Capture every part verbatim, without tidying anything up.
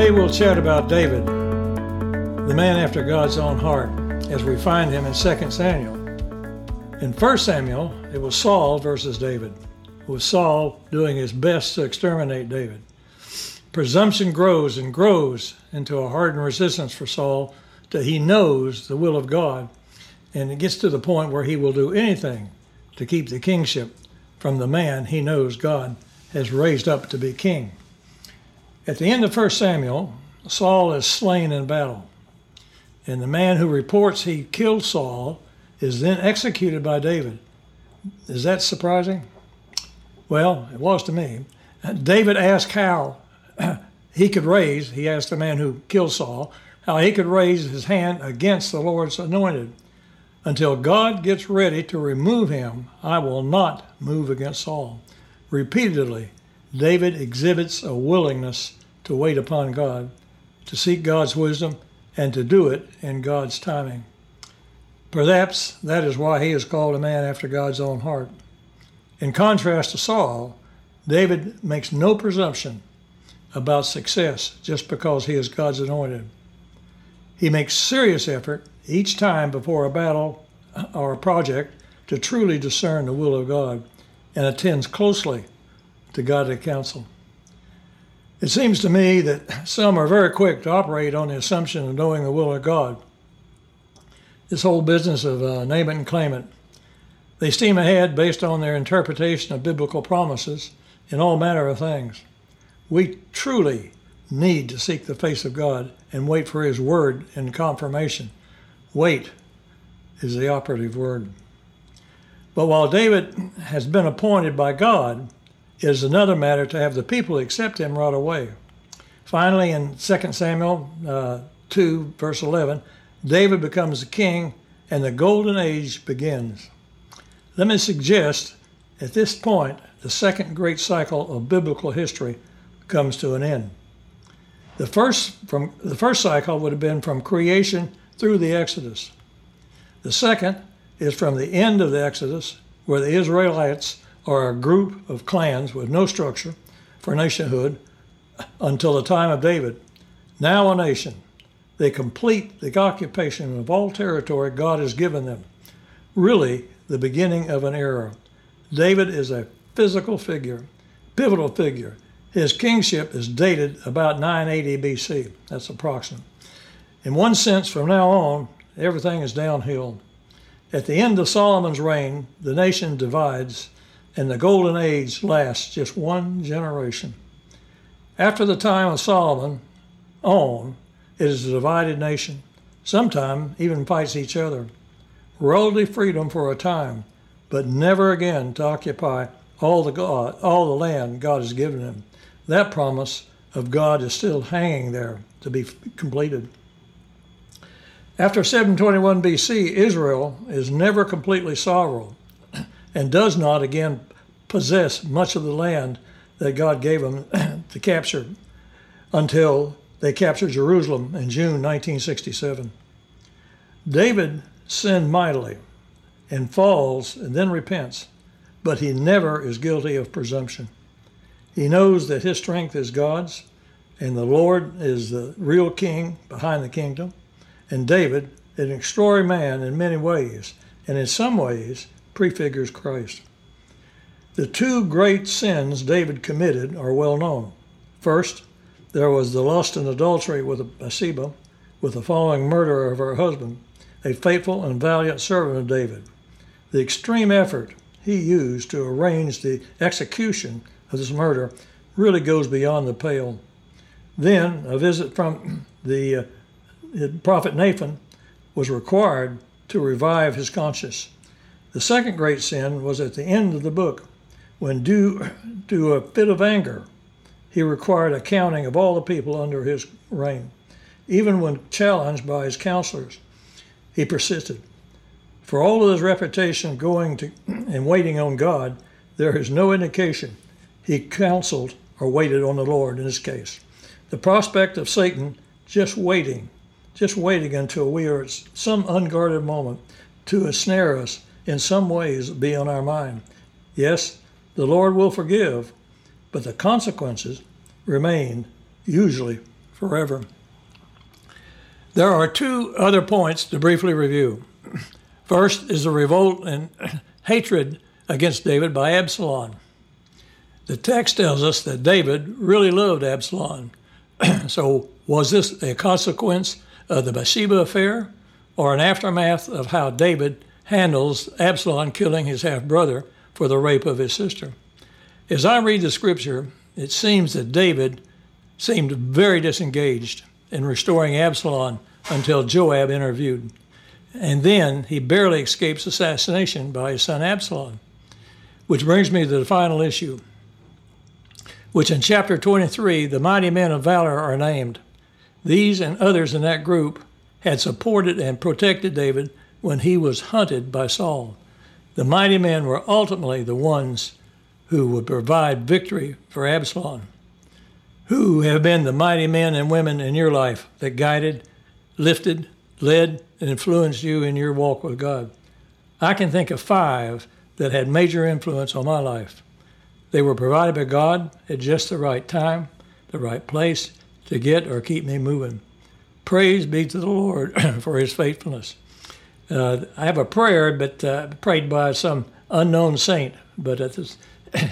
Today we'll chat about David, the man after God's own heart, as we find him in Second Samuel. In First Samuel, it was Saul versus David, with Saul doing his best to exterminate David. Presumption grows and grows into a hardened resistance for Saul till he knows the will of God, and it gets to the point where he will do anything to keep the kingship from the man he knows God has raised up to be king. At the end of First Samuel, Saul is slain in battle, and the man who reports he killed Saul is then executed by David. Is that surprising? Well, it was to me. David asked how he could raise, he asked the man who killed Saul, how he could raise his hand against the Lord's anointed. Until God gets ready to remove him, I will not move against Saul. Repeatedly, David exhibits a willingness to wait upon God, to seek God's wisdom, and to do it in God's timing. Perhaps that is why he is called a man after God's own heart. In contrast to Saul, David makes no presumption about success just because he is God's anointed. He makes serious effort each time before a battle or a project to truly discern the will of God and attends closely to godly counsel. It seems to me that some are very quick to operate on the assumption of knowing the will of God. This whole business of uh, name it and claim it. They steam ahead based on their interpretation of biblical promises in all manner of things. We truly need to seek the face of God and wait for his word in confirmation. Wait is the operative word. But while David has been appointed by God, it is another matter to have the people accept him right away. Finally, in Second Samuel uh, two, verse eleven, David becomes the king and the golden age begins. Let me suggest at this point, the second great cycle of biblical history comes to an end. The first, from, the first cycle would have been from creation through the Exodus. The second is from the end of the Exodus, where the Israelites are a group of clans with no structure for nationhood until the time of David. Now a nation. They complete the occupation of all territory God has given them. Really, the beginning of an era. David is a physical figure, pivotal figure. His kingship is dated about nine eighty B C. That's approximate. In one sense, from now on, everything is downhill. At the end of Solomon's reign, the nation divides, and the golden age lasts just one generation. After the time of Solomon on, it is a divided nation. Sometimes even fights each other. Relative freedom for a time, but never again to occupy all the God, all the land God has given them. That promise of God is still hanging there to be completed. After seven twenty-one B C, Israel is never completely sovereign and does not again possess much of the land that God gave them to capture until they captured Jerusalem in June nineteen sixty-seven. David sinned mightily and falls and then repents, but he never is guilty of presumption. He knows that his strength is God's, and the Lord is the real king behind the kingdom, and David, an extraordinary man in many ways, and in some ways prefigures Christ. The two great sins David committed are well known. First, there was the lust and adultery with Bathsheba, with the following murder of her husband, a faithful and valiant servant of David. The extreme effort he used to arrange the execution of this murder really goes beyond the pale. Then a visit from the uh, prophet Nathan was required to revive his conscience. The second great sin was at the end of the book, when due to a fit of anger, he required a counting of all the people under his reign. Even when challenged by his counselors, he persisted. For all of his reputation going to and waiting on God, there is no indication he counseled or waited on the Lord in this case. The prospect of Satan just waiting, just waiting until we are at some unguarded moment to ensnare us in some ways be on our mind. Yes, the Lord will forgive, but the consequences remain usually forever. There are two other points to briefly review. First is the revolt and hatred against David by Absalom. The text tells us that David really loved Absalom. So was this a consequence of the Bathsheba affair or an aftermath of how David handles Absalom killing his half-brother for the rape of his sister? As I read the scripture, it seems that David seemed very disengaged in restoring Absalom until Joab intervened. And then he barely escapes assassination by his son Absalom. Which brings me to the final issue, which in chapter twenty-three, the mighty men of valor are named. These and others in that group had supported and protected David when he was hunted by Saul. The mighty men were ultimately the ones who would provide victory for Absalom. Who have been the mighty men and women in your life that guided, lifted, led, and influenced you in your walk with God? I can think of five that had major influence on my life. They were provided by God at just the right time, the right place to get or keep me moving. Praise be to the Lord for his faithfulness. Uh, I have a prayer, but uh, prayed by some unknown saint, but at this,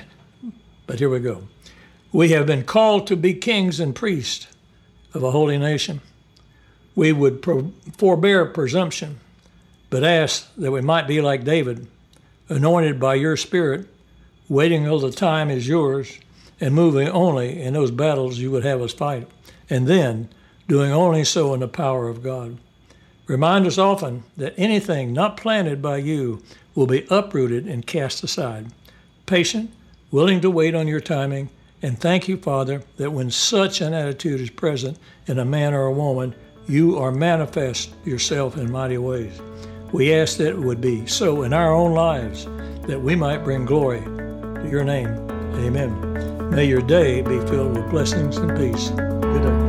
but here we go. We have been called to be kings and priests of a holy nation. We would pro- forbear presumption, but ask that we might be like David, anointed by your Spirit, waiting till the time is yours, and moving only in those battles you would have us fight, and then doing only so in the power of God. Remind us often that anything not planted by you will be uprooted and cast aside. Patient, willing to wait on your timing, and thank you, Father, that when such an attitude is present in a man or a woman, you are manifest yourself in mighty ways. We ask that it would be so in our own lives, that we might bring glory to your name. Amen. May your day be filled with blessings and peace. Good day.